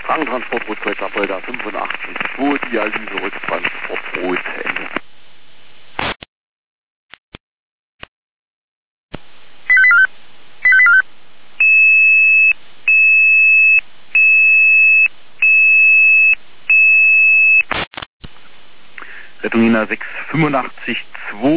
Krankentransport Rot-Kreuz Apolda 85-2, Dialyse Rücktransport Rot Ende. Rettung Ina 685-2.